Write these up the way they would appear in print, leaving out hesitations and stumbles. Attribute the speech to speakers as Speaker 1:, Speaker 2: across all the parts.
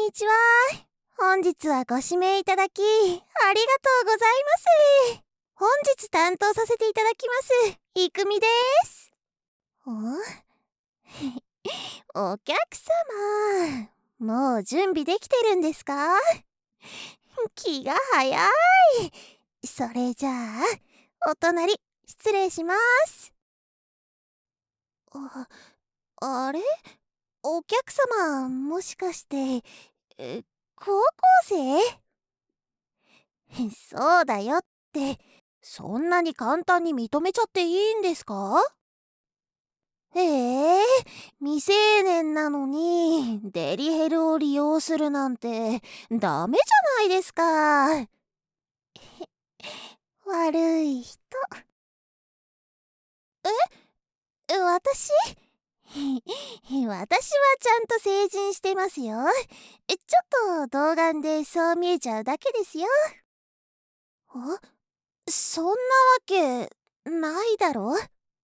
Speaker 1: にちは。本日はご指名いただき、ありがとうございます。本日担当させていただきます、いくみです。お客様、もう準備できてるんですか？気が早い。それじゃあ、お隣、失礼します。あれ？お客様、もしかして、高校生？そうだよって、そんなに簡単に認めちゃっていいんですか？未成年なのにデリヘルを利用するなんてダメじゃないですか。悪い人。私私はちゃんと成人してますよ。ちょっと童顔でそう見えちゃうだけですよ。そんなわけないだろ。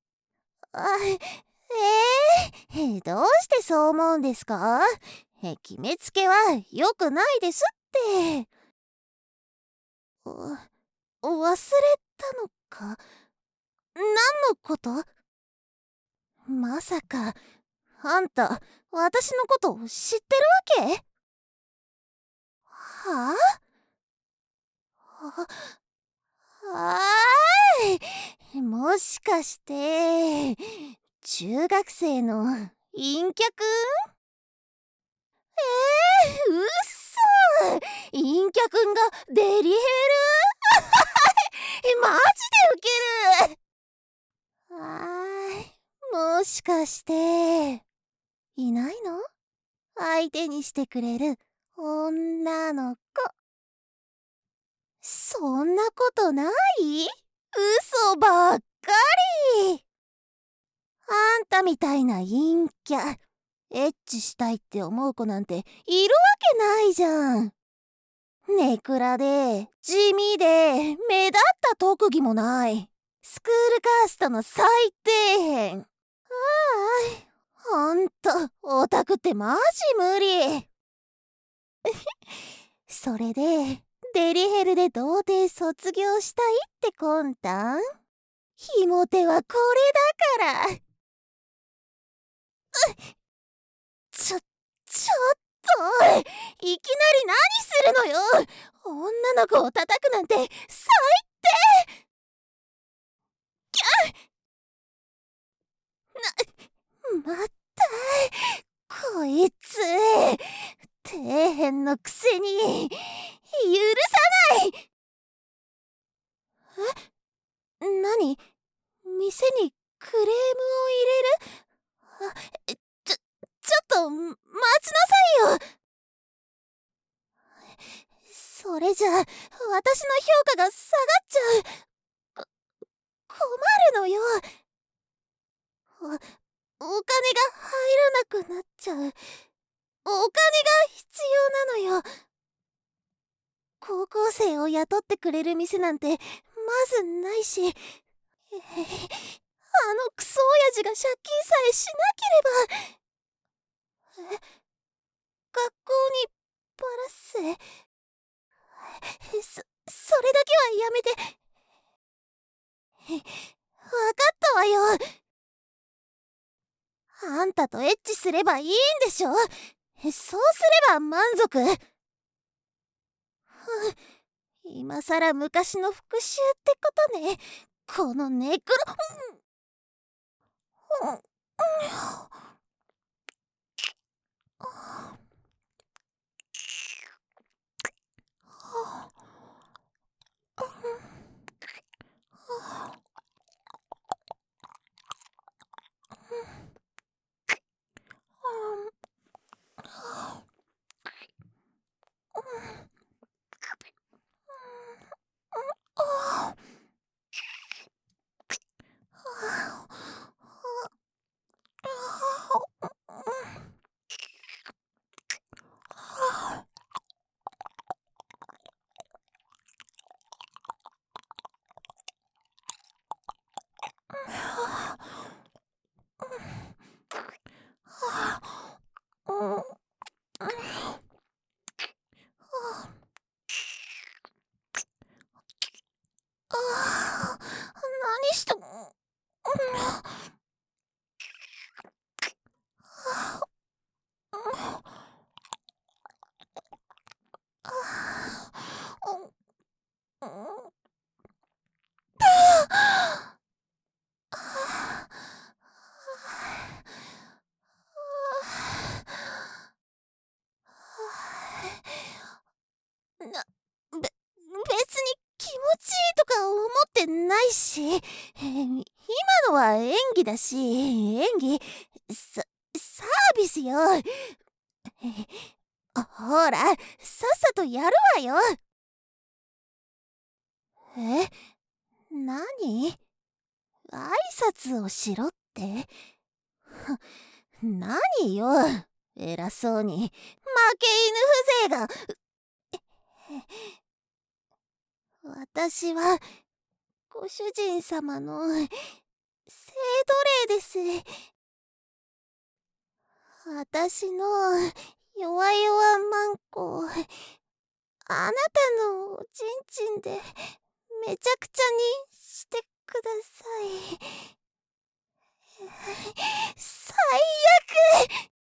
Speaker 1: どうしてそう思うんですか？決めつけは良くないですって。忘れたのか？何のこと？まさかあんた私のこと知ってるわけ？はあ？はもしかして中学生の陰キャくん？うっそ！陰キャくんがデリヘル？マジでウケる！もしかしていないの？相手にしてくれる女の子。そんなことない？嘘ばっかり。あんたみたいな陰キャ、エッチしたいって思う子なんているわけないじゃん。ネクラで地味で目立った特技もない、スクールカーストの最底辺。ほんとオタクってマジ無理。それでデリヘルで童貞卒業したいって魂胆？ひも手はこれだから。ちょっといきなり何するのよ。女の子を叩くなんて最低。まったこいつ底辺のくせに許さない。何？店にクレームを入れる？ちょっと待ちなさいよ。それじゃ私の評価が下がっちゃう。こ困るのよ。お金が入らなくなっちゃう。お金が必要なのよ。高校生を雇ってくれる店なんてまずないし、あのクソ親父が借金さえしなければ。学校にバラす？それだけはやめて。わかったわよ。あんたとエッチすればいいんでしょ？そうすれば満足。今さら昔の復讐ってことね。このネクロ。 てないし、今のは演技だし、サービスよ。ほら、さっさとやるわよ。え、何？挨拶をしろって？何よ、偉そうに。負け犬風情が。私はご主人様の聖奴隷です。私の弱々マンコ、あなたのおちんちんでめちゃくちゃにしてください。最悪。